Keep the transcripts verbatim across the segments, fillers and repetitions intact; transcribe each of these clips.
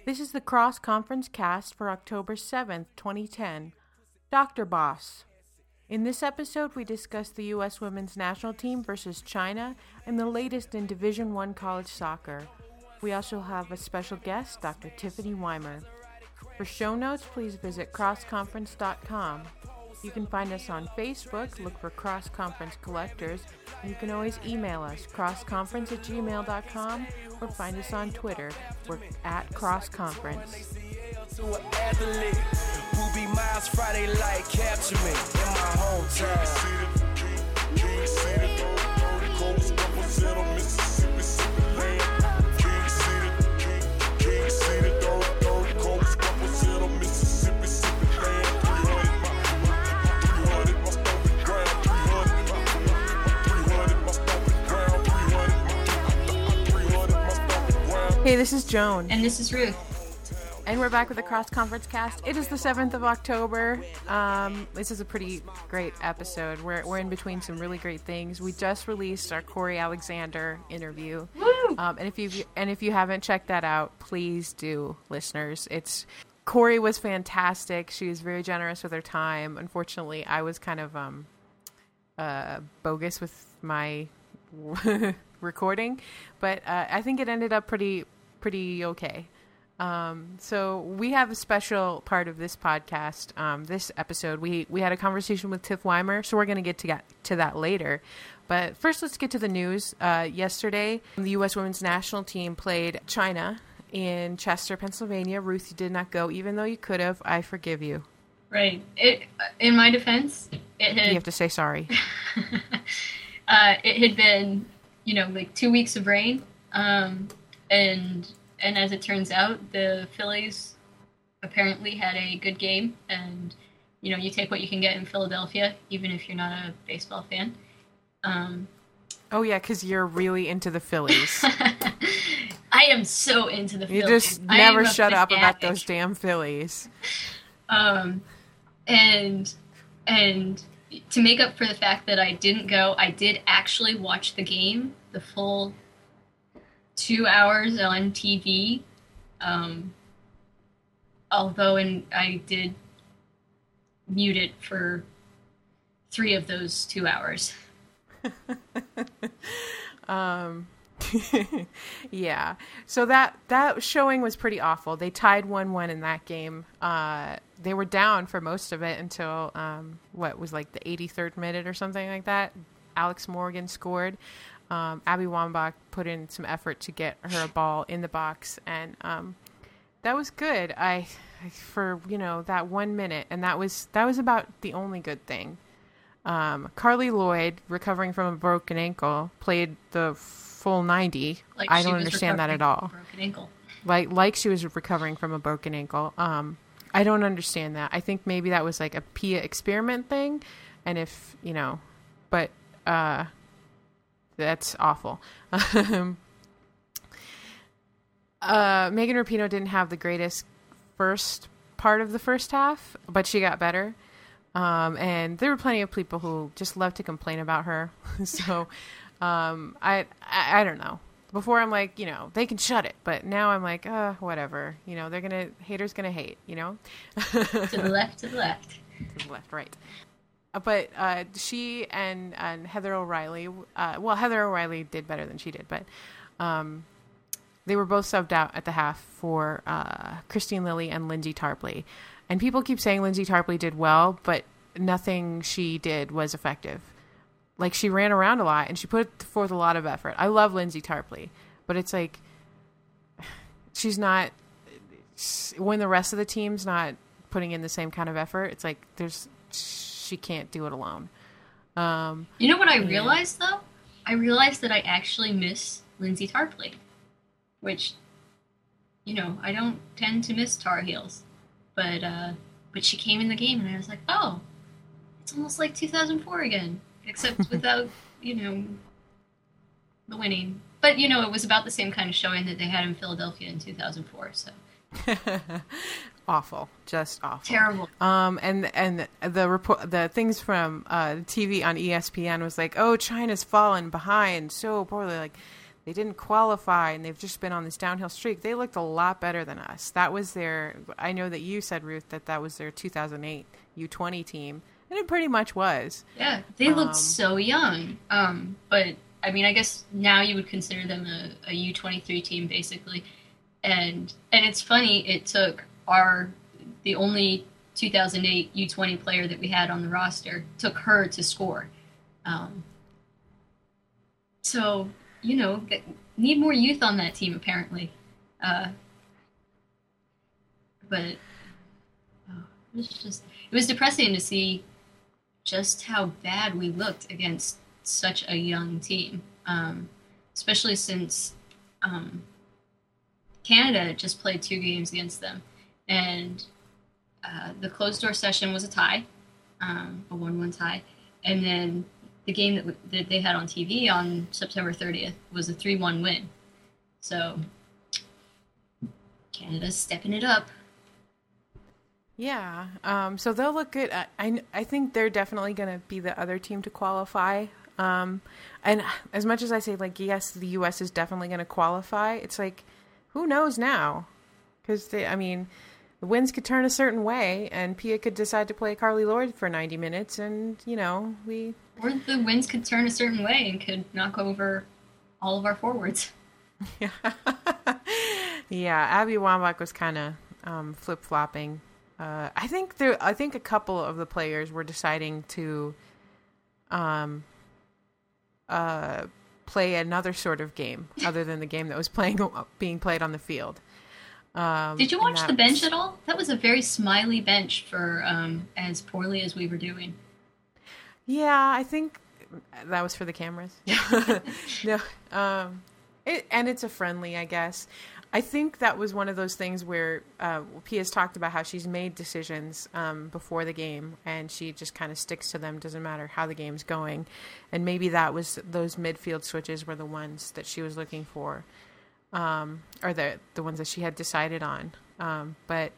This is the Cross Conference cast for October seventh, twenty ten. Doctor Boss. In this episode, we discuss the U S women's national team versus China and the latest in Division One college soccer. We also have a special guest, Doctor Tiffany Weimer. For show notes, please visit cross conference dot com. You can find us on Facebook, look for Cross Conference Collectors, and you can always email us, crossconference at gmail dot com, or find us on Twitter. We're at Cross Conference. Ruby Miles Friday light capture me in my hometown. Hey, this is Joan. And this is Ruth. And we're back with the Cross Conference cast. It is the seventh of October. Um, this is a pretty great episode. We're, we're in between some really great things. We just released our Corey Alexander interview. Woo! Um, and if you and if you haven't checked that out, please do, listeners. It's Corey was fantastic. She was very generous with her time. Unfortunately, I was kind of um, uh, bogus with my recording, but uh, I think it ended up pretty pretty okay. Um, so we have a special part of this podcast. Um, this episode, we, we had a conversation with Tiff Weimer, so we're going to get to get to that later. But first, let's get to the news. Uh, yesterday, the U S women's national team played China in Chester, Pennsylvania. Ruth, you did not go, even though you could have. I forgive you. Right. It, in my defense, it had... You have to say sorry. uh, it had been, you know, like two weeks of rain, um, and... And as it turns out, the Phillies apparently had a good game. And, you know, you take what you can get in Philadelphia, even if you're not a baseball fan. Um, oh, yeah, because you're really into the Phillies. I am so into the Phillies. You just never shut up about those damn Phillies. Um, and and to make up for the fact that I didn't go, I did actually watch the game, the full two hours on T V, um, although in, I did mute it for three of those two hours. um, yeah. So that, that showing was pretty awful. They tied one one in that game. Uh, they were down for most of it until, um, what was like the eighty-third minute or something like that. Alex Morgan scored. Um, Abby Wambach put in some effort to get her a ball in the box, and um, that was good. I, for you know that one minute, and that was that was about the only good thing. Um, Carly Lloyd, recovering from a broken ankle, played the full ninety. Like I don't understand that at all. Broken ankle. Like like she was recovering from a broken ankle. Um, I don't understand that. I think maybe that was like a Pia experiment thing, and if you know, but. Uh, That's awful. Um, uh, Megan Rapinoe didn't have the greatest first part of the first half, but she got better. Um, and there were plenty of people who just love to complain about her. so um, I, I I don't know. Before I'm like, you know, they can shut it. But now I'm like, uh, whatever. You know, they're going to, haters going to hate, you know? To the left, to the left. To the left, right. But uh, she and, and Heather O'Reilly, uh, well, Heather O'Reilly did better than she did, but um, they were both subbed out at the half for uh, Christine Lilly and Lindsay Tarpley. And people keep saying Lindsay Tarpley did well, but nothing she did was effective. Like, she ran around a lot, and she put forth a lot of effort. I love Lindsay Tarpley, but it's like, she's not, when the rest of the team's not putting in the same kind of effort, it's like, there's... she can't do it alone. Um, you know what I realized, though? I realized that I actually miss Lindsay Tarpley, which, you know, I don't tend to miss Tar Heels. But, uh, but she came in the game, and I was like, oh, it's almost like two thousand four again, except without, you know, the winning. But, you know, it was about the same kind of showing that they had in Philadelphia in two thousand four, so... Awful, just awful, terrible. Um, and and the report, the things from uh, T V on E S P N was like, oh, China's fallen behind so poorly. Like, they didn't qualify and they've just been on this downhill streak. They looked a lot better than us. That was their, I know that you said, Ruth, that that was their two thousand eight U twenty team. And it pretty much was. Yeah, they looked Um, so young. Um, but, I mean, I guess now you would consider them a, a U twenty-three team, basically. And and it's funny, it took our, the only two thousand eight U twenty player that we had on the roster, took her to score. Um, so, you know, th- need more youth on that team, apparently. Uh, but oh, it was just, it was depressing to see just how bad we looked against such a young team, um, especially since um, Canada just played two games against them. And uh, the closed-door session was a tie, um, a one one tie. And then the game that, w- that they had on T V on September thirtieth was a three one win. So Canada's stepping it up. Yeah. Um, so they'll look good. I, I, I think they're definitely going to be the other team to qualify. Um, and as much as I say, like, yes, the U S is definitely going to qualify, it's like, who knows now? Because, I mean, the winds could turn a certain way, and Pia could decide to play Carly Lloyd for ninety minutes, and, you know, we... Or the winds could turn a certain way and could knock over all of our forwards. Yeah. Yeah, Abby Wambach was kind of um, flip-flopping. Uh, I think there. I think a couple of the players were deciding to um, uh, play another sort of game other than the game that was playing being played on the field. Um, Did you and watch the that- bench at all? That was a very smiley bench for um, as poorly as we were doing. Yeah, I think that was for the cameras. No, um, it, and it's a friendly, I guess. I think that was one of those things where uh, Pia's talked about how she's made decisions um, before the game, and she just kind of sticks to them. Doesn't matter how the game's going, and maybe that was those midfield switches were the ones that she was looking for, um, or the the ones that she had decided on. Um, but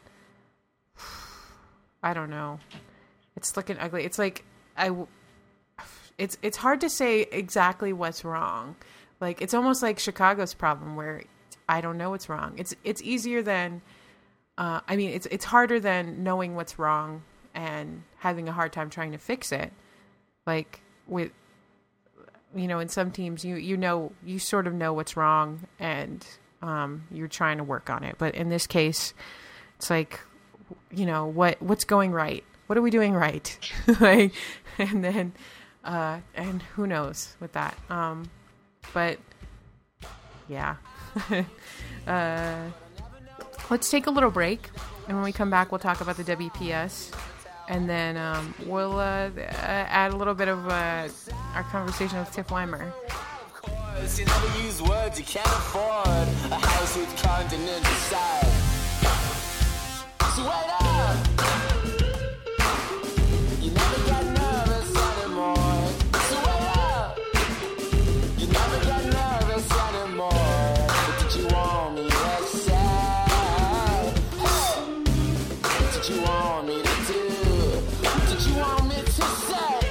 I don't know. It's looking ugly. It's like I. It's it's hard to say exactly what's wrong. Like, it's almost like Chicago's problem where I don't know what's wrong. It's it's easier than, uh, I mean, it's it's harder than knowing what's wrong and having a hard time trying to fix it. Like with, you know, in some teams, you you know, you sort of know what's wrong and um, you're trying to work on it. But in this case, it's like, you know, what what's going right? What are we doing right? Like, and then. Uh, and who knows with that. Um, but yeah. uh, let's take a little break. And when we come back, we'll talk about the W P S. And then um, we'll uh, uh, add a little bit of uh, our conversation with Tiff Weimer. You never use words you can't afford. A house with continental side. So wait up. You never get nervous anymore. So wait up. You never get nervous anymore. What did you want me to say? What did you want me to do? What did you want me to say?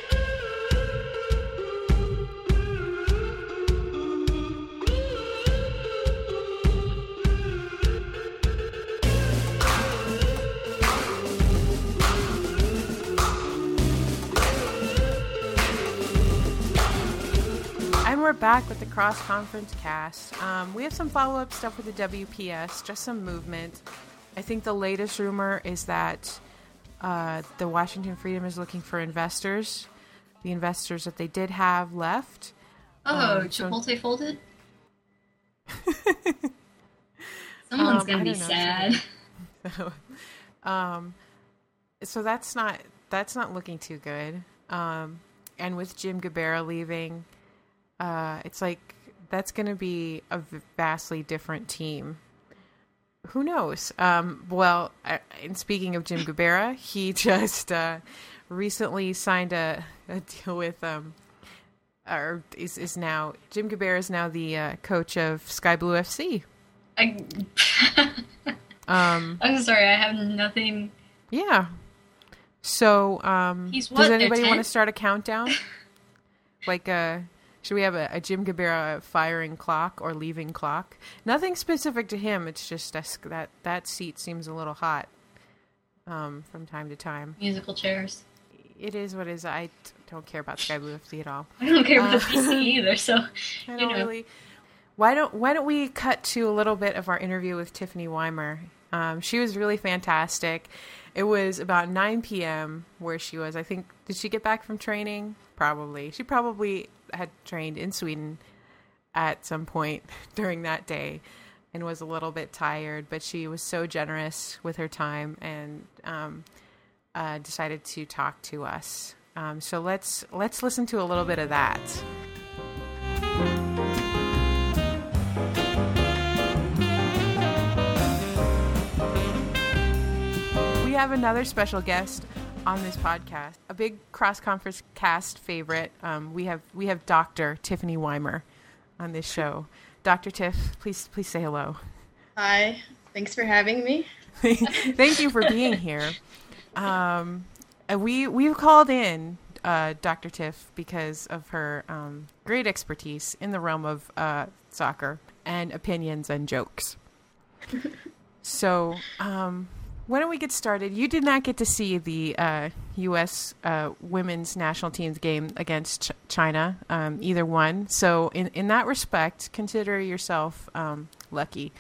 And we're back with the cross-conference cast. Um, we have some follow-up stuff with the W P S, just some movement. I think the latest rumor is that uh, the Washington Freedom is looking for investors, the investors that they did have left. Oh, Um, so- Chipotle folded? Someone's Um, gonna I be don't know. sad. So, um, so that's not that's not looking too good. Um, and with Jim Gabera leaving, uh, it's like that's going to be a vastly different team. Who knows? Um, well, I, and speaking of Jim Gabera, he just uh, recently signed a, a deal with um, or is is now Jim Gabera is now the uh, coach of Sky Blue F C. I, Um, I'm sorry, I have nothing. Yeah. So, um, He's what, does their anybody want to tenth? start a countdown? Like, uh, Should we have a, a Jim Gabarra firing clock or leaving clock? Nothing specific to him. It's just that that, that seat seems a little hot um, from time to time. Musical chairs. It is what it is. I t- don't care about Sky Blue F C at all. I don't care about Uh, the P C either, so, I you don't know. really. Why don't Why don't we cut to a little bit of our interview with Tiffany Weimer? Um, she was really fantastic. It was about nine p.m. where she was. I think, did she get back from training? Probably. She probably had trained in Sweden at some point during that day and was a little bit tired, but she was so generous with her time and um, uh, decided to talk to us. Um, so let's let's listen to a little bit of that. We have another special guest on this podcast, a big cross-conference cast favorite. Um, we have we have Doctor Tiffany Weimer on this show. Doctor Tiff, please please say hello. Hi, thanks for having me. Thank you for being here. Um, uh, we we've called in uh, Doctor Tiff because of her um, great expertise in the realm of uh, soccer and opinions and jokes. So. Um, Why don't we get started? You did not get to see the uh, U S uh, women's national team's game against Ch- China, um, either one. So in, in that respect, consider yourself um, lucky,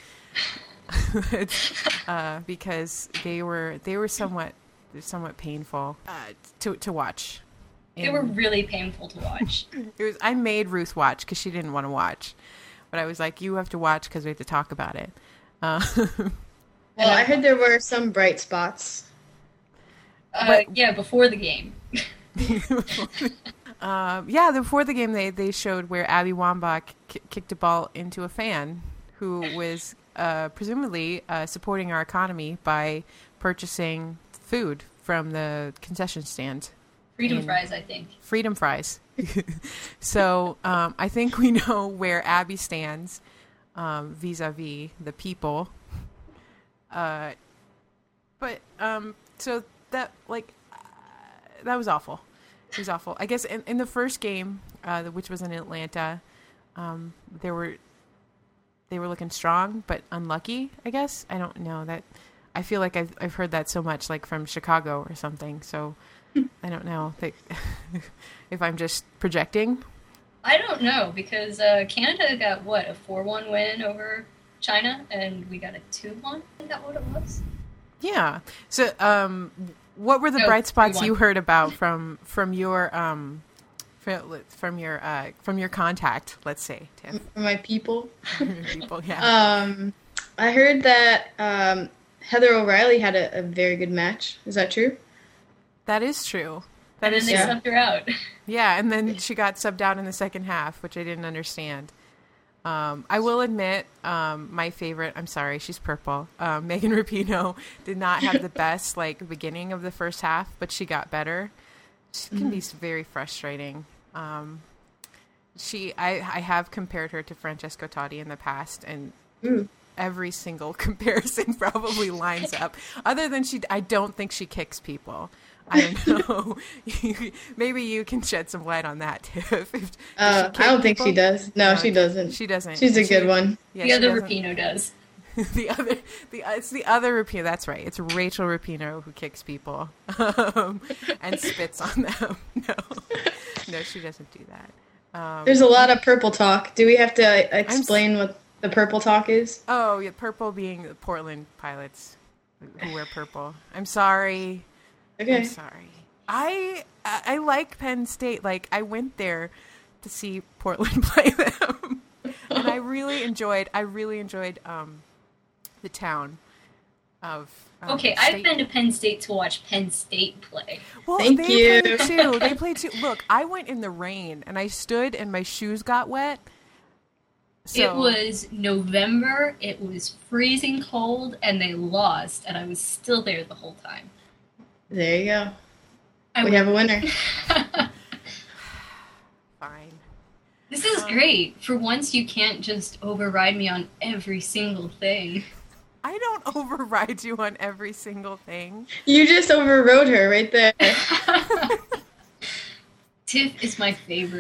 uh, because they were they were somewhat somewhat painful uh, to to watch. They And were really painful to watch. it was. I made Ruth watch because she didn't want to watch, but I was like, "You have to watch because we have to talk about it." Uh, Well, I heard there were some bright spots. Uh, But- yeah, before the game. Um, yeah, before the game, they, they showed where Abby Wambach k- kicked a ball into a fan who was uh, presumably uh, supporting our economy by purchasing food from the concession stand. Freedom in- fries, I think. Freedom fries. So um, I think we know where Abby stands um, vis-a-vis the people. Uh, but um, so that like uh, that was awful. It was awful. I guess in, in the first game, uh, which was in Atlanta, um, they were they were looking strong but unlucky. I guess I don't know that. I feel like I've I've heard that so much, like from Chicago or something. So I don't know that if I'm just projecting. I don't know, because uh, Canada got, what, a four one win over China, and we got a two one? Is that what it was? Yeah. So, um, what were the No, bright spots we you won. heard about from from your um from, from your uh from your contact? Let's say, Tiff. For my people. People, yeah. Um, I heard that um, Heather O'Reilly had a, a very good match. Is that true? That is true. That And is then they yeah. subbed her out. Yeah, and then she got subbed out in the second half, which I didn't understand. Um, I will admit, um, my favorite, I'm sorry, she's purple. Um, Megan Rapinoe did not have the best, like, beginning of the first half, but she got better. She can be very frustrating. Um, she, I, I have compared her to Francesco Totti in the past, and Ooh. every single comparison probably lines up. Other than she, I don't think she kicks people. I don't know. Maybe you can shed some light on that, Tiff. If, if Uh, she kick I don't think people? she does. No, No, she doesn't. She doesn't. She's a She- good one. Yeah, the she other doesn't- Rapinoe does. the other, the it's the other Rapinoe. That's right. It's Rachel Rapinoe who kicks people um, and spits on them. No, no, she doesn't do that. Um, There's a lot of purple talk. Do we have to uh, explain what the purple talk is? oh, yeah, purple being the Portland Pilots who wear purple. I'm sorry. Okay. I'm sorry. I I I like Penn State. Like, I went there to see Portland play them, and I really enjoyed. I really enjoyed um, the town of. Um, Okay, I've State- been to Penn State to watch Penn State play. Well, Thank they you. played too. They played too. Look, I went in the rain and I stood and my shoes got wet. So, It was November, it was freezing cold, and they lost, and I was still there the whole time. There you go. I We went- have a winner. fine. This is great. For once, you can't just override me on every single thing. I don't override you on every single thing. You just overrode her right there. Tiff is my favorite.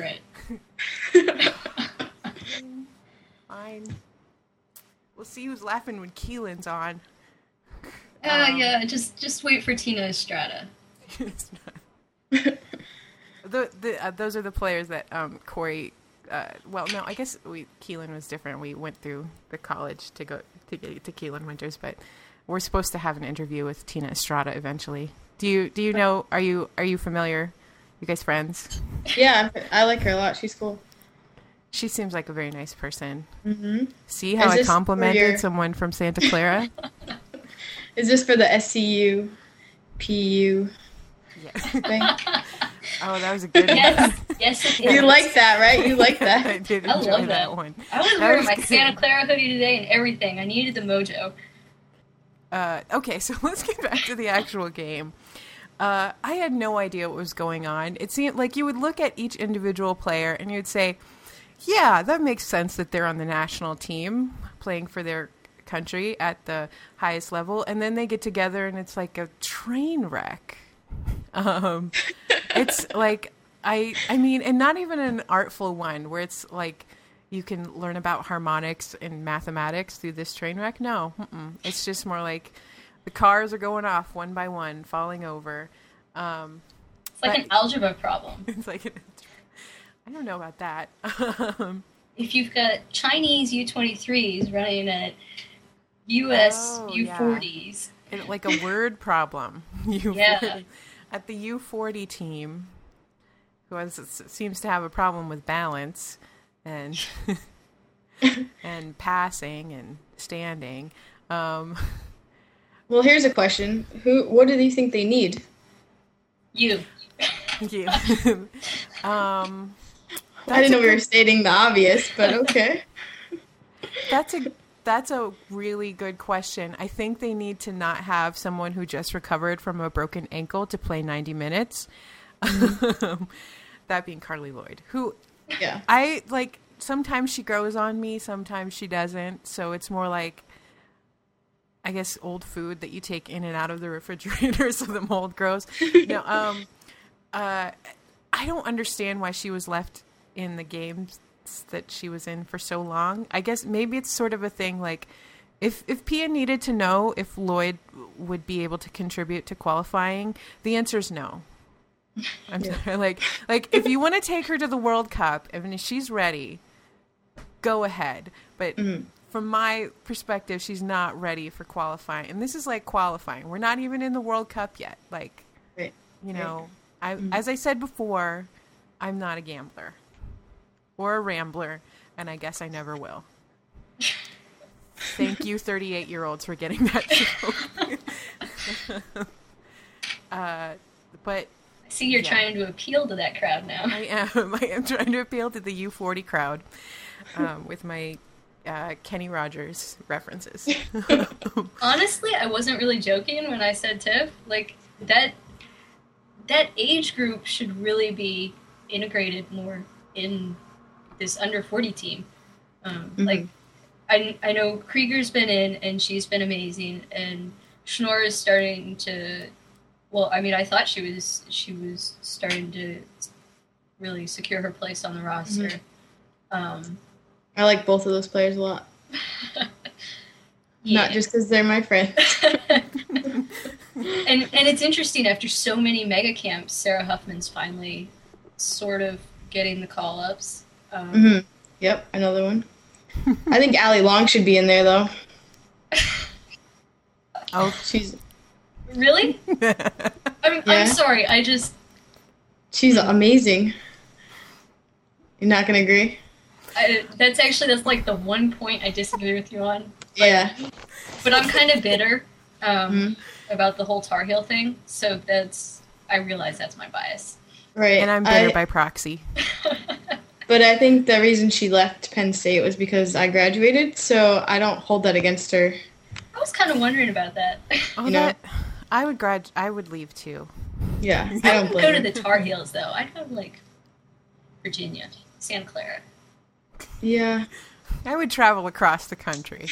Fine. We'll see who's laughing when Keelan's on. Uh, Um, yeah, just just wait for Tina Estrada. It's not. the, the, uh, those are the players that um, Corey. Uh, well, no, I guess we Keelan was different. We went through the college to go to get to Keelan Winters, but we're supposed to have an interview with Tina Estrada eventually. Do you do you know? Are you are you familiar? You guys friends? Yeah, I like her a lot. She's cool. She seems like a very nice person. Mm-hmm. See how Is I this for complimented your- someone from Santa Clara? Is this for the S C U, P U Yes. thing? Oh, that was a good Yes, yes, it is. You like that, right? You like I that. did I enjoy love that. that. one. I was That wearing was my good. Santa Clara hoodie today and everything. I needed the mojo. Uh, okay, so let's get back to the actual game. Uh, I had no idea what was going on. It seemed like you would look at each individual player and you'd say, yeah, that makes sense that they're on the national team playing for their country at the highest level. And then they get together and it's like a train wreck. Um, it's like, I, I mean, and not even an artful one where it's like you can learn about harmonics and mathematics through this train wreck. No, mm-mm. It's just more like the cars are going off one by one, falling over. Um, It's like But- an algebra problem. it's like, I don't know about that. Um, If you've got Chinese U twenty-threes running at U S Oh, U yeah. forties, it, like a word problem. U Yeah. At the U forty team, who has, seems to have a problem with balance and and passing and standing. Um, Well, here's a question: Who? What do you think they need? you. yeah. um, I didn't know a we were good- stating the obvious, but okay. That's a that's a really good question. I think they need to not have someone who just recovered from a broken ankle to play ninety minutes. That being Carly Lloyd, who Yeah. I like. Sometimes she grows on me, sometimes she doesn't. So it's more like, I guess, old food that you take in and out of the refrigerator so the mold grows. No, um, uh, I don't understand why she was left in the games that she was in for so long. I guess maybe it's sort of a thing like, if if Pia needed to know if Lloyd would be able to contribute to qualifying, the answer is no. I'm sorry, like like if you want to take her to the World Cup, and if she's ready, go ahead. But Mhm. from my perspective, she's not ready for qualifying. And this is like qualifying. We're not even in the World Cup yet. Like, Right. you know, I Mhm. as I said before, I'm not a gambler or a rambler, and I guess I never will. Thank you, thirty-eight-year-olds, for getting that joke. uh, but I see you're Yeah. trying to appeal to that crowd now. I am. I am trying to appeal to the U forty crowd um, with my uh, Kenny Rogers references. Honestly, I wasn't really joking when I said Tiff. Like that that age group should really be integrated more in this under forty team. Um, Mhm. Like I I know Krieger's been in and she's been amazing, and Schnorr is starting to. Well, I mean, I thought she was she was starting to really secure her place on the roster. Mhm. Um, I like both of those players a lot. yeah. Not just because they're my friends. and and it's interesting, after so many mega camps, Sarah Huffman's finally sort of getting the call ups. Um, hmm Yep, another one. I think Allie Long should be in there though. Oh, She's Really? I'm Yeah. I'm sorry. I just she's amazing. You're not gonna agree? I, that's actually that's like the one point I disagree with you on. Yeah. But I'm kind of bitter um, Mhm. about the whole Tar Heel thing. So that's I realize that's my bias. Right. and I'm bitter I- by proxy. But I think the reason she left Penn State was because I graduated, so I don't hold that against her. I was kind of wondering about that. Oh, You know? that I would grad. I would leave too. Yeah, I I don't don't blame go to her. the Tar Heels though. I'd go to like Virginia, Santa Clara. Yeah. I would travel across the country.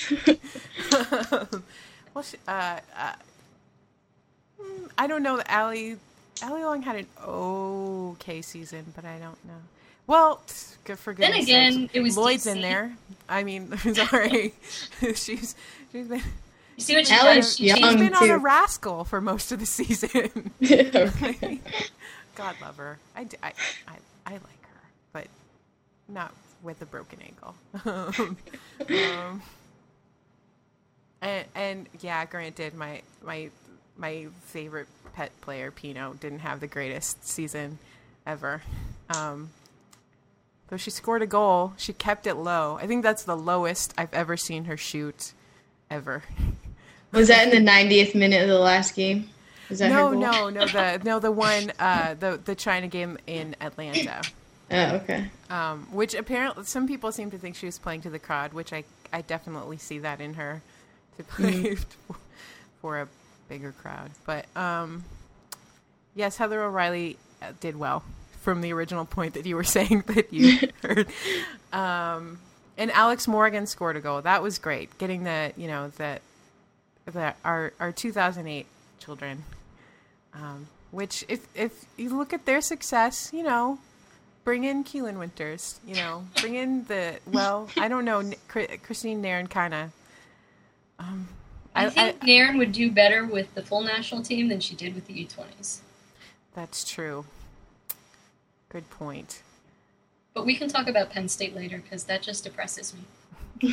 well, she, uh, uh, mm, I don't know. Allie, Allie Long had an okay season, but I don't know. Well, good for Then goodness again, sakes. it was Lloyd's D C. in there. I mean, sorry, she's she's been You see what she Alex does? She Young. she's changed- been on too. a rascal for most of the season. Okay. God love her. I, d- I, I, I like her, but not with a broken ankle. um, and, and yeah, granted, my my my favorite pet player, Pino, didn't have the greatest season ever. Um, though she scored a goal, she kept it low. I think that's the lowest I've ever seen her shoot, ever. Was that in the ninetieth minute of the last game? Was that No, her goal? no, no. The no, the one, uh, the the China game in Atlanta. Oh, okay. Um, which apparently some people seem to think she was playing to the crowd, which I, I definitely see that in her to play for a bigger crowd. But um, yes, Heather O'Reilly uh, did well from the original point that you were saying that you heard. Um, and Alex Morgan scored a goal. That was great. Getting the, you know, that the our our two thousand eight children, um, which if if you look at their success, you know. Bring in Keelan Winters, you know. Bring in the well. I don't know, Christine Nairn, kind of. Um, I, I think I, Nairn would do better with the full national team than she did with the U twenties. That's true. Good point. But we can talk about Penn State later because that just depresses me.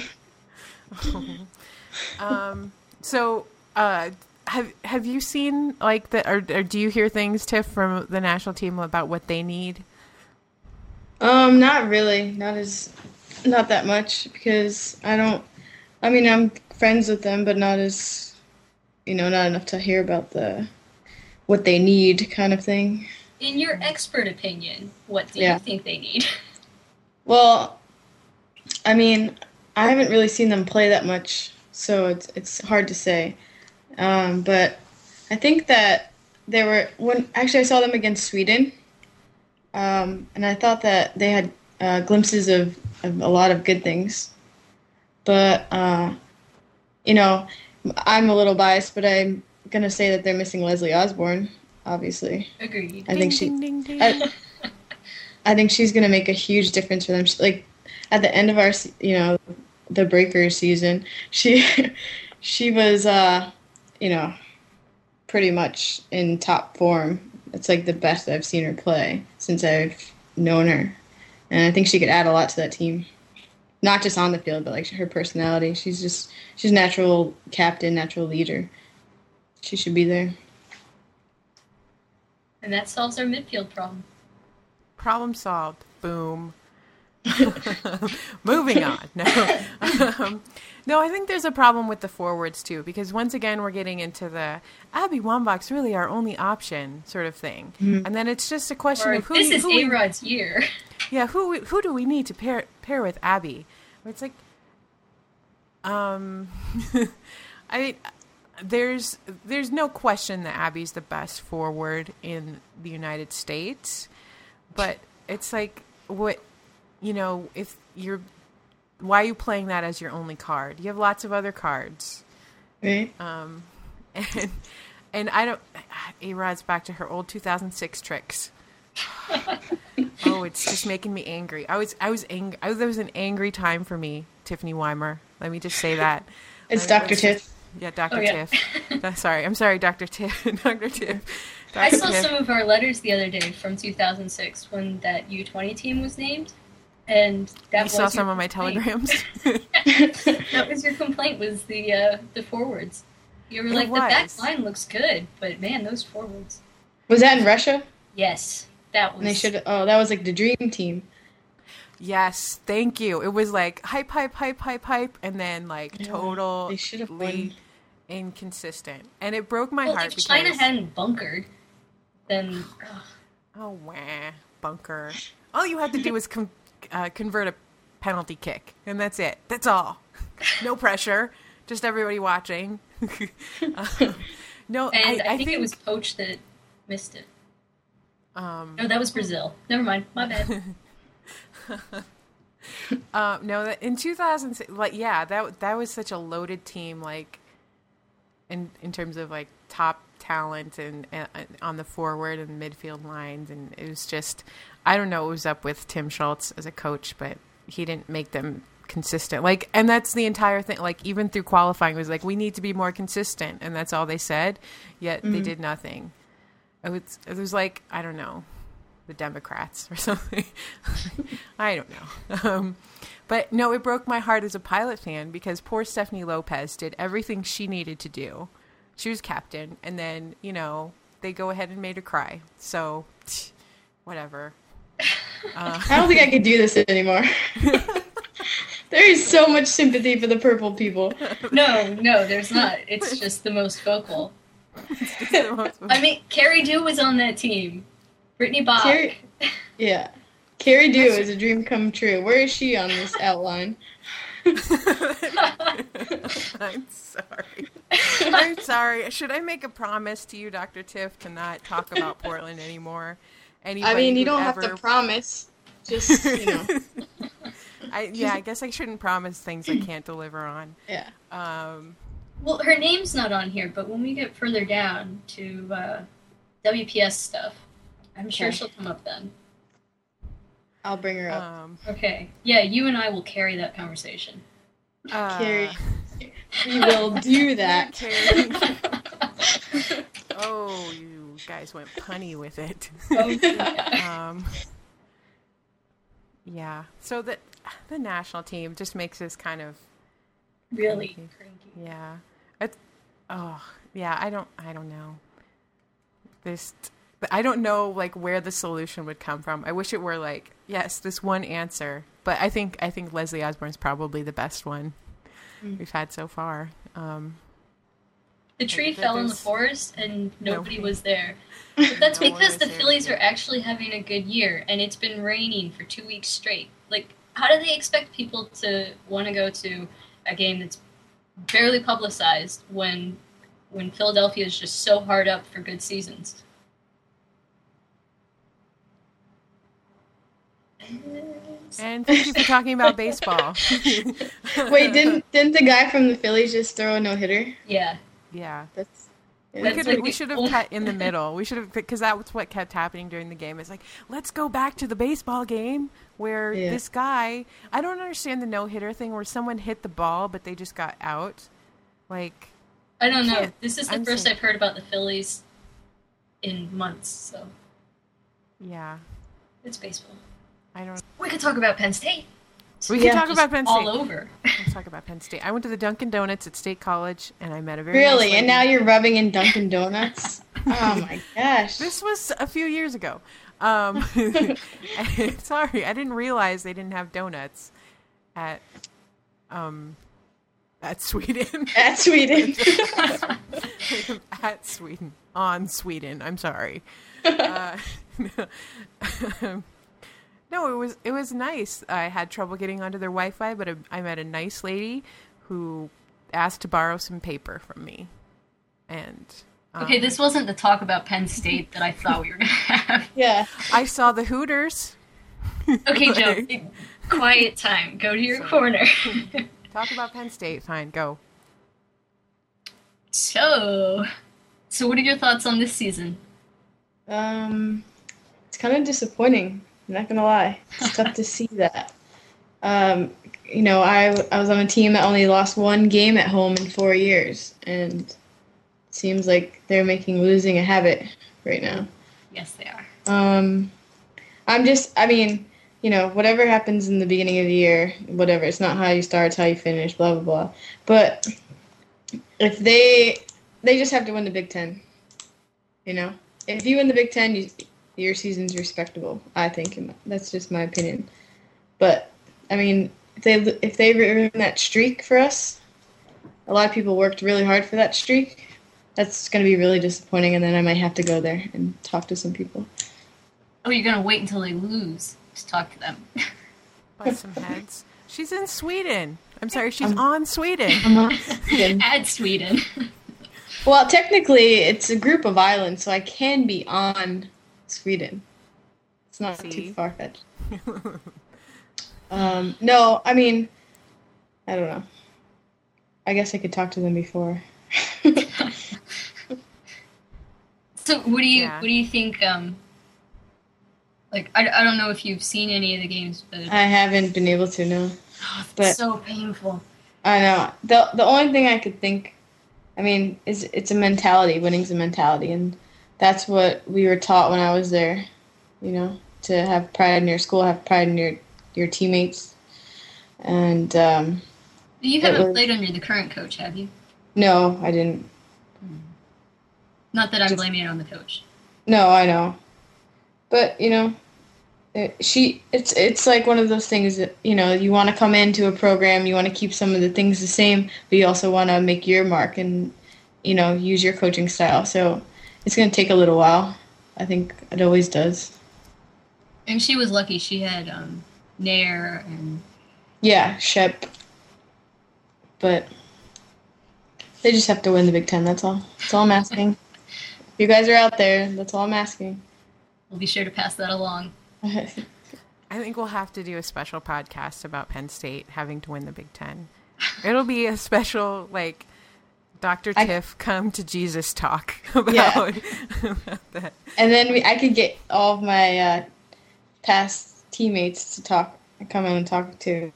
um. So, uh, have have you seen like the or, or do you hear things, Tiff, from the national team about what they need? Um, not really. Not as, not that much because I don't. I mean, I'm friends with them, but not as, you know, not enough to hear about the what they need kind of thing. In your expert opinion, what do Yeah. you think they need? Well, I mean, I haven't really seen them play that much, so it's it's hard to say. Um, but I think that they were when actually I saw them against Sweden. Um, and I thought that they had uh, glimpses of, of a lot of good things. But, uh, you know, I'm a little biased, but I'm going to say that they're missing Leslie Osborne, obviously. Agreed. I think she, Ding, ding, ding, I, ding. I think she's going to make a huge difference for them. She, like, at the end of our, se- you know, the Breakers season, she, she was, uh, you know, pretty much in top form. It's like the best I've seen her play since I've known her. And I think she could add a lot to that team. Not just on the field, but like her personality. She's just, she's a natural captain, natural leader. She should be there. And that solves our midfield problem. Problem solved. Boom. Moving on. No. Um, no, I think there's a problem with the forwards too, because once again we're getting into the Abby Wambach's really our only option sort of thing, Mhm. and then it's just a question Or of who. this is who we- A-Rod's year. yeah, who we- who do we need to pair pair with Abby? Where it's like, um, I mean, there's there's no question that Abby's the best forward in the United States, but it's like what. You know, if you're, why are you playing that as your only card? You have lots of other cards. Right? Um, and, and I don't, A-Rod's back to her old two thousand six tricks. Oh, it's just making me angry. I was, I was angry. I was, there was an angry time for me, Tiffany Weimer. Let me just say that. It's Let me- Doctor let's Tiff. just- Yeah, Doctor Oh, yeah. Tiff. Uh, Sorry, I'm sorry, Doctor Tiff. Doctor Tiff. I Doctor saw Tiff. some of our letters the other day from two thousand six when that U twenty team was named. And that You was saw your some of my complaint. telegrams. That was your complaint, was the uh, the forwards. You were It like, the back was. line looks good, but man, those forwards. Was that in Russia? Yes, that was. And they should. Oh, that was like the dream team. Yes, thank you. It was like hype, hype, hype, hype, hype, and then like Yeah, total they should have won. inconsistent, and it broke my Well, heart if because China hadn't bunkered, then ugh, oh wah bunker. All you had to do was com- uh, convert a penalty kick, and that's it. That's all. No pressure, just everybody watching. uh, no, and I, I, think, it was Poach that missed it. Um, No, that was Brazil. Never mind, my bad. Uh, no, that in two thousand six, like yeah, that that was such a loaded team. Like, in in terms of like top talent and, and on the forward and midfield lines, and it was just, I don't know what was up with Tim Schultz as a coach, but he didn't make them consistent. Like, and that's the entire thing. Like, even through qualifying, it was like, we need to be more consistent, and that's all they said. Yet mm-hmm. they did nothing. It was, it was like, I don't know, the Democrats or something. I don't know. Um, but no, it broke my heart as a Pilot fan because poor Stephanie Lopez did everything she needed to do. She was captain, and then, you know, they go ahead and made her cry. So, whatever. Uh, I don't think I could do this anymore. There is so much sympathy for the purple people. No, no, there's not. It's just the most vocal. The most vocal. I mean, Carrie Dew was on that team. Brittany Bach. Carrie, yeah. Carrie Dew is a dream come true. Where is she on this outline? I'm sorry. I'm sorry. Should I make a promise to you, Doctor Tiff, to not talk about Portland anymore? Anybody I mean, you don't ever... have to promise. Just, you know. I, yeah, I guess I shouldn't promise things I can't deliver on. Yeah. Um, well, her name's not on here, but when we get further down to uh, W P S stuff, I'm sure okay. she'll come up then. I'll bring her up. Um, okay. Yeah, you and I will carry that conversation. Uh, carry. We will do that. Oh, you guys went punny with it. Oh, yeah. um, yeah. So the the national team just makes us kind of really cranky. cranky. Yeah. It's, oh, yeah. I don't. I don't know. This. I don't know like where the solution would come from. I wish it were like, yes, this one answer. But I think I think Leslie Osborne's probably the best one mm. we've had so far. Um, the tree fell in the forest and nobody no. was there. But that's no because the Phillies there. are actually having a good year and it's been raining for two weeks straight. Like, how do they expect people to want to go to a game that's barely publicized when when Philadelphia is just so hard up for good seasons? And thank you for talking about baseball. Wait, didn't didn't the guy from the Phillies just throw a no hitter? Yeah, yeah. That's. Yeah, we, could, like we should have cut in the middle. We should have, because that was what kept happening during the game. It's like, let's go back to the baseball game where yeah. this guy. I don't understand the no hitter thing where someone hit the ball but they just got out. Like, I don't know. This is the I'm first saying, I've heard about the Phillies in months. So yeah, it's baseball. I don't. We could talk about Penn State. We can yeah, talk about Penn State. All over. Let's talk about Penn State. I went to the Dunkin' Donuts at State College, and I met a very really, nice and now you're rubbing in Dunkin' Donuts. Oh my gosh! This was a few years ago. Um, sorry, I didn't realize they didn't have donuts at um at Sweden. At Sweden. At Sweden on Sweden. I'm sorry. Uh, No, it was it was nice. I had trouble getting onto their Wi-Fi, but I met a nice lady who asked to borrow some paper from me. And um, okay, this wasn't the talk about Penn State that I thought we were going to have. Yeah, I saw the Hooters. Okay, Joe, quiet time. Go to your so, corner. Talk about Penn State. Fine, go. So, so what are your thoughts on this season? Um, it's kind of disappointing. I'm not gonna lie, it's tough to see that. Um, you know, I, I was on a team that only lost one game at home in four years, and it seems like they're making losing a habit right now. Yes, they are. Um, I'm just, I mean, you know, whatever happens in the beginning of the year, whatever, it's not how you start, it's how you finish, blah, blah, blah. But if they, they just have to win the Big Ten, you know? If you win the Big Ten, you... your season's respectable, I think. And that's just my opinion. But, I mean, if they if they ruin that streak for us, a lot of people worked really hard for that streak. That's going to be really disappointing, and then I might have to go there and talk to some people. Oh, you're going to wait until they lose to talk to them. Butt some heads. She's in Sweden. I'm sorry, she's um, on Sweden. I'm on Sweden. Add Sweden. Well, technically, it's a group of islands, so I can be on Sweden. It's not See? too far-fetched. um, no, I mean, I don't know. I guess I could talk to them before. So what do you Yeah. what do you think? Um, like I, I don't know if you've seen any of the games, but I haven't been able to, no. oh, it's but- so painful. I know. The the only thing I could think, I mean, is it's a mentality. Winning's a mentality, and that's what we were taught when I was there. You know, to have pride in your school, have pride in your your teammates, and um, You It haven't was- played under the current coach, have you? no, I didn't. Not that I'm Just- blaming it on the coach. No, I know, but you know, it, she it's it's like one of those things that you know you want to come into a program, you want to keep some of the things the same, but you also want to make your mark and you know use your coaching style. So it's going to take a little while. I think it always does. And she was lucky. She had um, Nair and Yeah, Shep, but they just have to win the Big Ten. That's all. That's all I'm asking. If you guys are out there, that's all I'm asking. we'll be sure to pass that along. I think we'll have to do a special podcast about Penn State having to win the Big Ten. It'll be a special, like, Doctor I- Tiff come to Jesus talk about, Yeah. about that. And then we, I could get all of my uh, past teammates to talk, come in and talk to.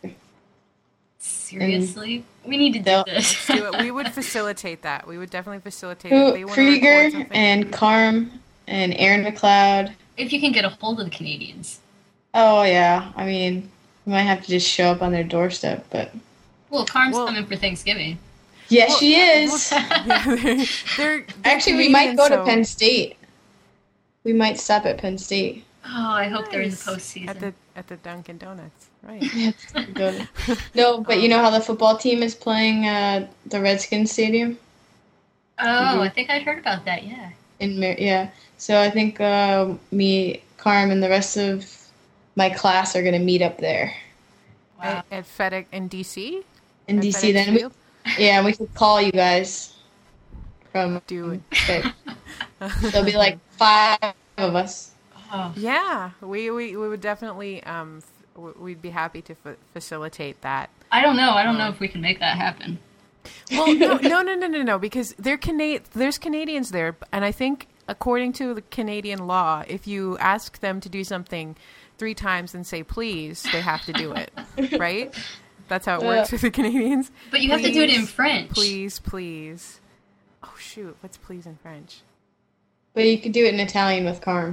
Seriously, we need to do they'll- this. Do it. We would facilitate that. We would definitely facilitate it. If Who, they wanna record Krieger something- and Carm and Aaron McLeod. If you can get a hold of the Canadians. Oh yeah, I mean, we might have to just show up on their doorstep, but Well, Carm's Well- coming for Thanksgiving. yeah, Well, she is. Yeah, they're, they're, they're Actually, we might go Canadian, to so- Penn State. We might stop at Penn State. Oh, I hope they're in the Nice. postseason. At the at the Dunkin' Donuts, right? Go to- no, but you know how the football team is playing uh, the Redskins Stadium oh, I think I heard about that. Yeah. in Mar- yeah. So I think uh, me, Carm, and the rest of my class are gonna meet up there Wow. At, at FedEx in D C. in At D C. FedEx Then we, Field? yeah, and we could call you guys from. Do it. Okay. There'll be like five of us. Oh, Yeah, we, we, we would definitely um f- w- we'd be happy to fa- facilitate that. I don't know. I don't know if we can make that happen. Well, no, no, no, no, no, no, because they're Cana- there's Canadians there, and I think according to the Canadian law, if you ask them to do something three times and say please, they have to do it, right? That's how it works Yeah. with the Canadians. But you have to do it in Please, French. Please, please. Oh shoot, what's please in French? But you could do it in Italian with Carm.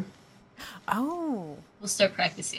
Oh. We'll start practicing.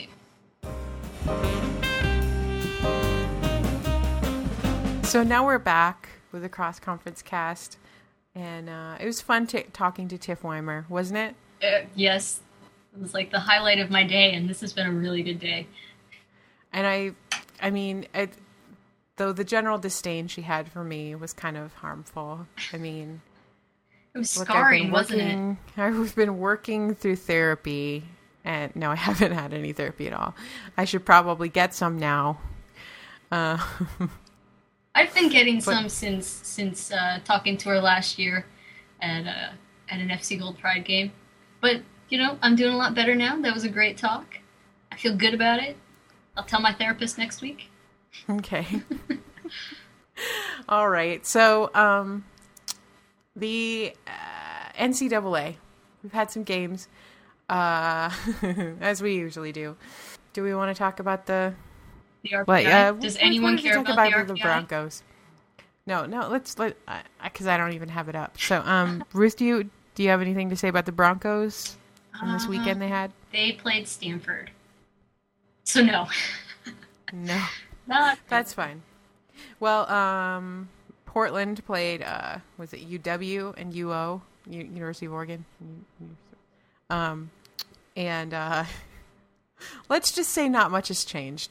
So now we're back with the cross conference cast, and uh, it was fun t- talking to Tiff Weimer, wasn't it? Uh, yes, it was like the highlight of my day, and this has been a really good day. And I, I mean, it, though the general disdain she had for me was kind of harmful. I mean, It was look, I've scarring, been wasn't it? working, I've been working through therapy, and no, I haven't had any therapy at all. I should probably get some now. Uh, I've been getting some since since uh, talking to her last year at uh, at an F C Gold Pride game. But you know, I'm doing a lot better now. That was a great talk. I feel good about it. I'll tell my therapist next week. Okay. All right. So, um, the uh, N C double A. We've had some games, uh, as we usually do. Do we want to talk about the? The R P I. What? Uh, Does what- anyone what did we care talk about, the R the P I? Broncos? No, no. Let's let because I, I don't even have it up. So, um, Ruth, do you do you have anything to say about the Broncos from this Uh, weekend they had? They played Stanford. So no. No. Not That's fine. Well, um, Portland played, uh, was it U W and U O, U- University of Oregon? U- U- Um, and, uh, let's just say not much has changed,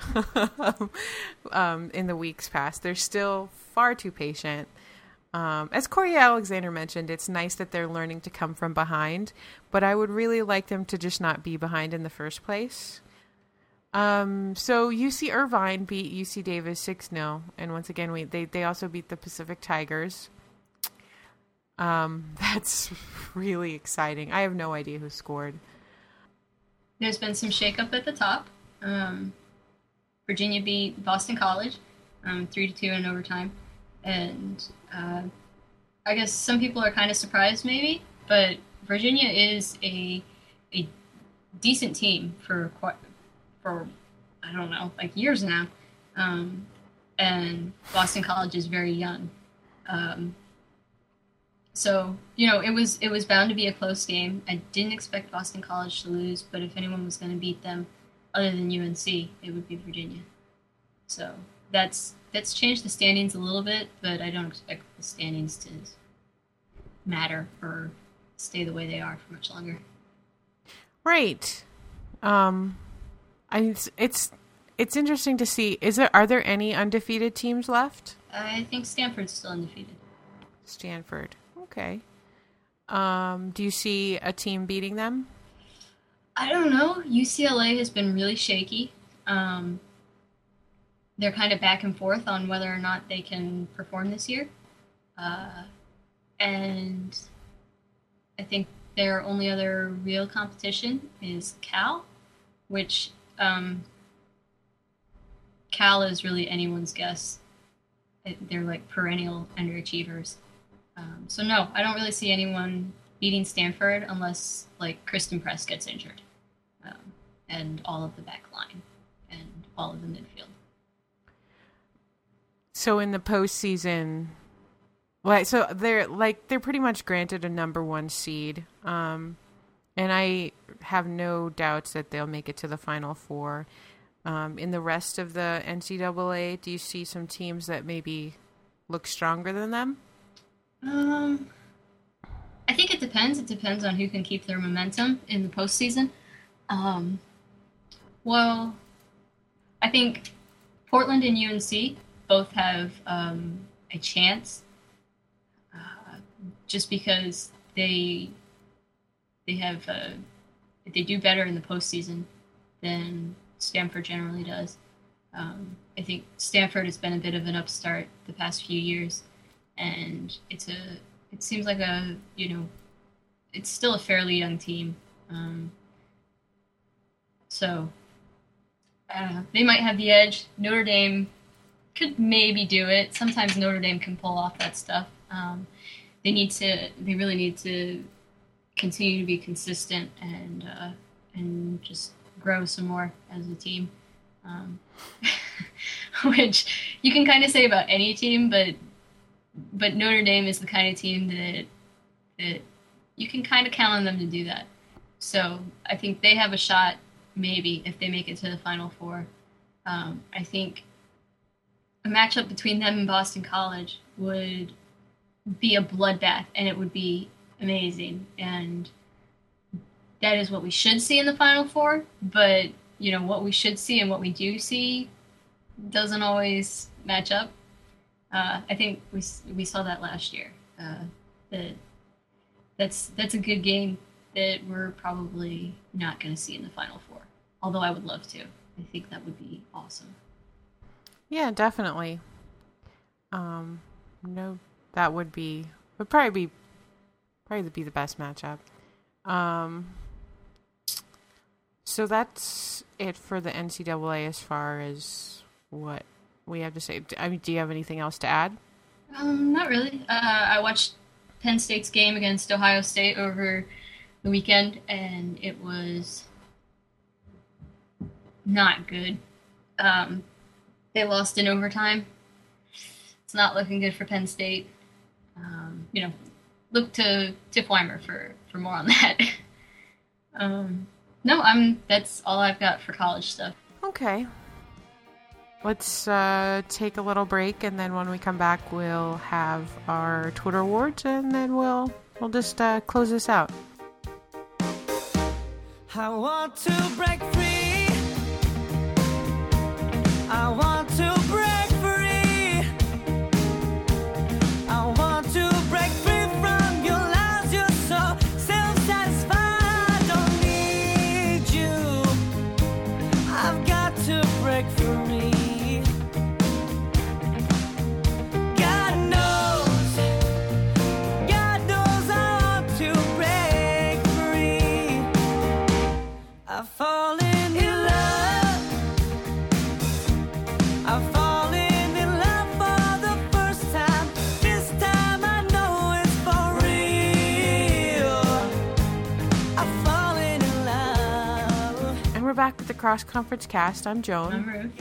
um, in the weeks past. They're still far too patient. Um, as Corey Alexander mentioned, it's nice that they're learning to come from behind, but I would really like them to just not be behind in the first place. Um, so U C Irvine beat U C Davis six nil, and once again, we they, they also beat the Pacific Tigers. Um, that's really exciting. I have no idea who scored. There's been some shakeup at the top. Um, Virginia beat Boston College, um, three to two in overtime, and uh, I guess some people are kind of surprised, maybe, but Virginia is a a decent team for quite, for I don't know, like years now, um, and Boston College is very young. Um, so you know, it was it was bound to be a close game. I didn't expect Boston College to lose, but if anyone was going to beat them, other than U N C, it would be Virginia. So that's that's changed the standings a little bit, but I don't expect the standings to matter or stay the way they are for much longer. Right. Um, I it's, it's it's interesting to see. Is there are there any undefeated teams left? I think Stanford's still undefeated. Stanford. Okay. Um, do you see a team beating them? I don't know. U C L A has been really shaky. Um, they're kind of back and forth on whether or not they can perform this year. Uh, and I think their only other real competition is Cal, which um, Cal is really anyone's guess. It, they're like perennial underachievers. Um, so no, I don't really see anyone beating Stanford unless like Kristen Press gets injured, um, and all of the back line and all of the midfield. So in the postseason, like so they're like they're pretty much granted a number one seed, um, and I have no doubts that they'll make it to the Final Four. Um, in the rest of the N C double A, do you see some teams that maybe look stronger than them? Um, I think it depends. It depends on who can keep their momentum in the postseason. Um, well, I think Portland and U N C both have um, a chance, uh, just because they they have uh, if they do better in the postseason than Stanford generally does. Um, I think Stanford has been a bit of an upstart the past few years, and it's a it seems like a you know it's still a fairly young team. Um, so uh, they might have the edge. Notre Dame could maybe do it. Sometimes Notre Dame can pull off that stuff. Um, they need to. They really need to continue to be consistent and uh, and just grow some more as a team, um, which you can kind of say about any team, but but Notre Dame is the kind of team that that you can kind of count on them to do that. So I think they have a shot, maybe, if they make it to the Final Four. Um, I think a matchup between them and Boston College would be a bloodbath, and it would be amazing. And that is what we should see in the Final Four, but, you know, what we should see and what we do see doesn't always match up. Uh, I think we we saw that last year. Uh, that that's that's a good game that we're probably not going to see in the Final Four, although I would love to. I think that would be awesome. Yeah, definitely. Um, no, that would be would probably be probably be the best matchup. Um, so that's it for the N C double A as far as what we have to say. I mean, do you have anything else to add? Um, not really. Uh, I watched Penn State's game against Ohio State over the weekend, and it was not good. Um, they lost in overtime. It's not looking good for Penn State. Um, you know, look to Tiff Weimer for, for more on that. um, no, I'm. That's all I've got for college stuff. Okay. Let's uh, take a little break, and then when we come back, we'll have our Twitter awards, and then we'll we'll just uh, close this out. I want to break free. I want to break free. I want to break free from your lies. You're so self-satisfied. I don't need you. I've got to break free. God knows, God knows I want to break free. I've fallen in love. back with the Cross Conference Cast. I'm Joan. I'm Ruth.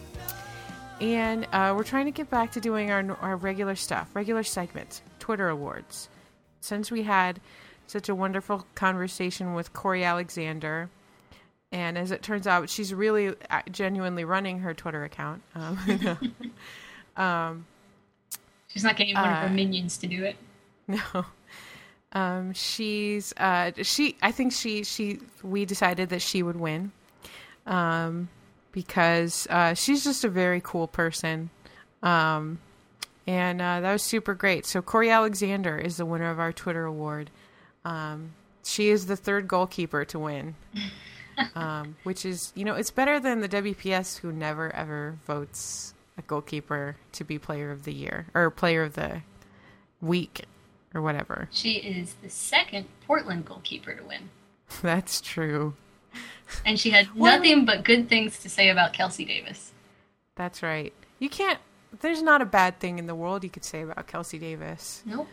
And uh, we're trying to get back to doing our, our regular stuff, regular segments, Twitter awards. Since we had such a wonderful conversation with Corey Alexander, and as it turns out, she's really uh, genuinely running her Twitter account. Um, um, She's not getting one of her uh, minions to do it. no. Um, she's, uh, she, I think she, she, we decided that she would win. Um, because, uh, she's just a very cool person. Um, and, uh, that was super great. So Corey Alexander is the winner of our Twitter award. Um, she is the third goalkeeper to win. um, which is, you know, it's better than the W P S, who never ever votes a goalkeeper to be player of the year or player of the week. Or whatever. She is the second Portland goalkeeper to win. That's true. And she had Well, nothing but good things to say about Kelsey Davis. That's right. You can't, there's not a bad thing in the world you could say about Kelsey Davis. Nope.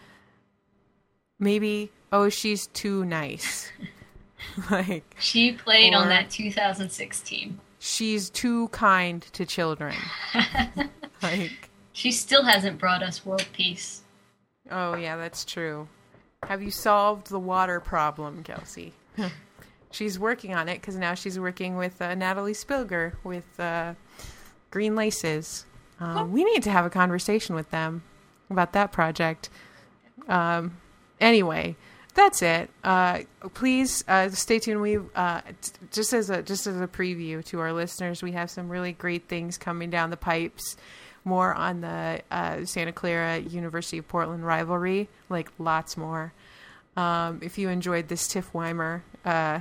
Maybe, oh, she's too nice. like, She played Or- on that two thousand six team. she's too kind to children. like, She still hasn't brought us world peace. oh, yeah, that's true. Have you solved the water problem, Kelsey? She's working on it because now she's working with uh, Natalie Spilger with uh, Green Laces. Um, we need to have a conversation with them about that project. Um, anyway, that's it. Uh, please uh, stay tuned. We uh, t- just as a just as a preview to our listeners, we have some really great things coming down the pipes. More on the uh, Santa Clara University of Portland rivalry, like lots more. Um, if you enjoyed this Tiff Weimer, uh,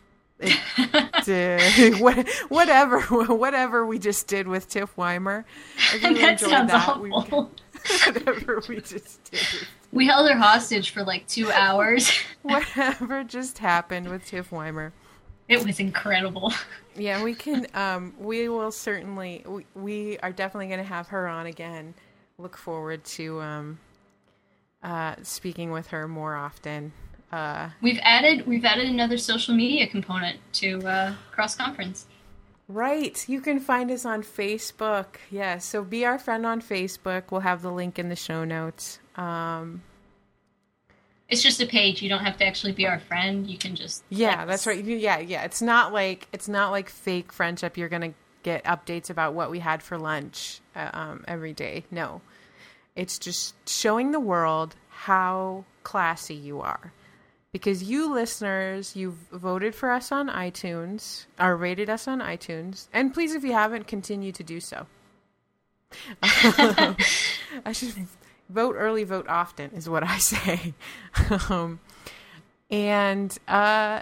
it, uh, what, whatever, whatever we just did with Tiff Weimer, if you That enjoyed sounds that, we, awful. whatever we just did, We held her hostage for like two hours. whatever just happened with Tiff Weimer. It was incredible. Yeah, we can. Um, we will certainly. We, we are definitely going to have her on again. Look forward to um, uh, speaking with her more often. Uh, We've added we've added another social media component to uh, Cross Conference. right. You can find us on Facebook. Yeah. So be our friend on Facebook. We'll have the link in the show notes. Um, It's just a page. You don't have to actually be our friend. You can just Yeah, like that's us. right. You- Yeah, yeah. It's not like it's not like fake friendship. You're gonna get updates about what we had for lunch uh, um, every day. No, it's just showing the world how classy you are, because you listeners, you've voted for us on iTunes, or rated us on iTunes, and please, if you haven't, continue to do so. I should. Vote early, vote often is what I say. um, and, uh,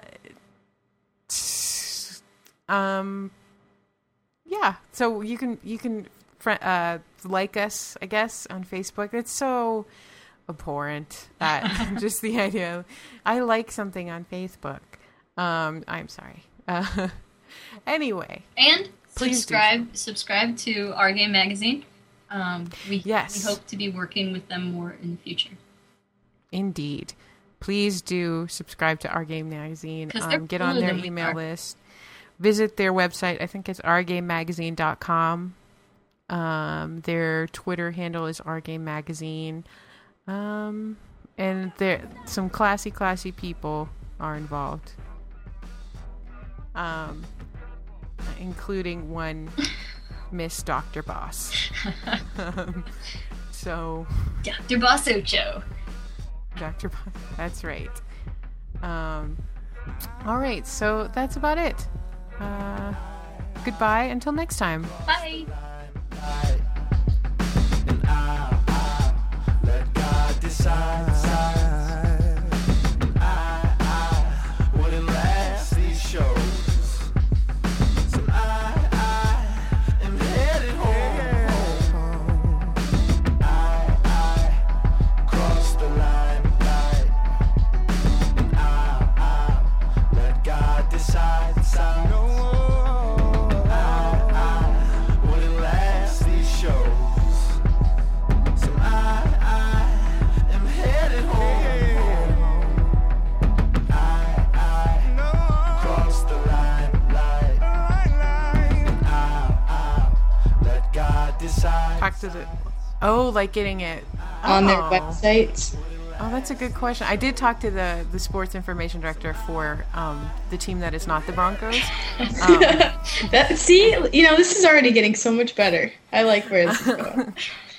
um, yeah, so you can, you can, fr- uh, like us, I guess, on Facebook. It's so abhorrent that just the idea, I like something on Facebook. Um, I'm sorry. Uh, anyway. And Please do. subscribe subscribe to Our Game Magazine. Um, we, Yes. we hope to be working with them more in the future. Indeed. Please do subscribe to Our Game Magazine. 'Cause they're Um, get on cooler their than we email are. list. Visit their website. I think it's our game magazine dot com. Um, their Twitter handle is Our Game Magazine. Um, and there some classy, classy people are involved. Um, including one Miss Doctor Boss. um, so... Doctor Boss Ocho. Doctor Boss, that's right. Um, all right, so that's about it. Uh, goodbye until next time. Bye. And I, I let God decide. I, I wouldn't last these shows. So I, I am headed home. I, I crossed the line, line. And I, I let God decide. No, I, I wouldn't last these shows. So I, I am headed Does it? Oh, like getting it on their oh. website. Oh, that's a good question. I did talk to the, the sports information director for um, the team that is not the Broncos. Um, that, see, you know, this is already getting so much better. I like where this is going.